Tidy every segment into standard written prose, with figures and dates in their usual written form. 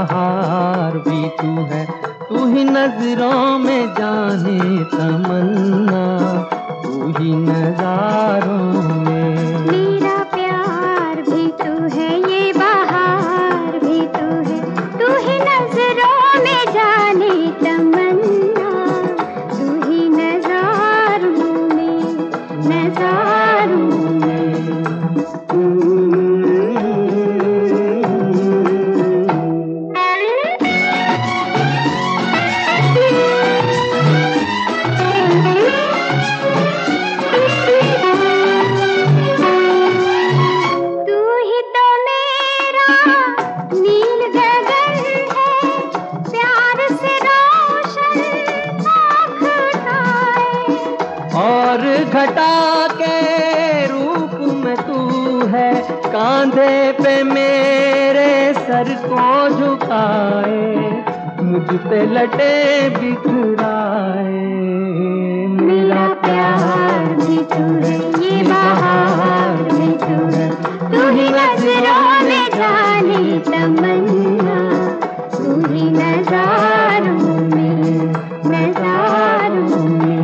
बहार भी तू है, तू ही नजरों में जाने तमन्ना, तू ही नजारों में। मेरा प्यार भी तू है, ये बहार भी तू है, तू ही नजरों में जाने तमन्ना, तू ही नजारों में, नजारों में। और घटा के रूप में तू है, कांधे पे मेरे सर को झुकाए, मुझ पे लटे बिखराए। मेरा प्यार भी तू है, ये बहार भी तू है, तू ही नजरों में जाने तमन्ना, तू ही नजारों में, नजारों में।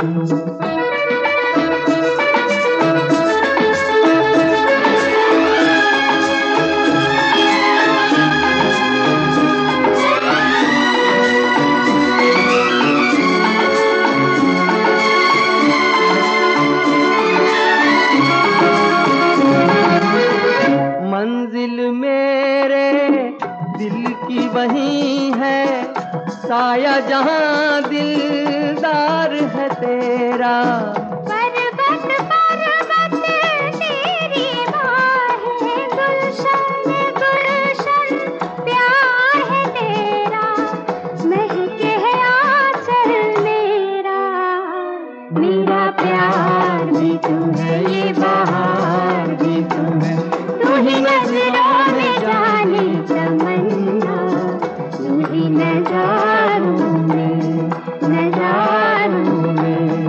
मंजिल मेरे दिल की वही है, साया जहां दिलदार है तेरा। पर्वत पर्वत तेरी बाहें, गुलशन गुलशन प्यार है तेरा, महके है आंचल मेरा। मेरा प्यार भी तू है, ये बहार भी तू है, तू ही नजरों में जाने तमन्ना, तू ही नजारों में, नजारों में।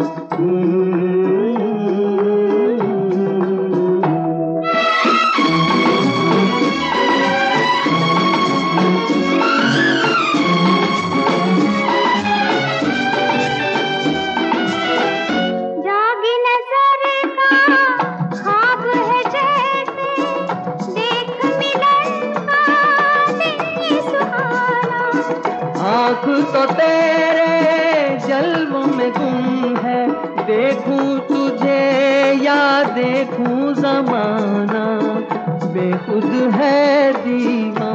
जागी नजर का ख्वाब है जैसे, देख मिलन का दिन ये सुहाना। आँख तो तेरे जल्वों में गुम है, देखूं तुझे या देखूं जमाना, बेखुद है दीवाना।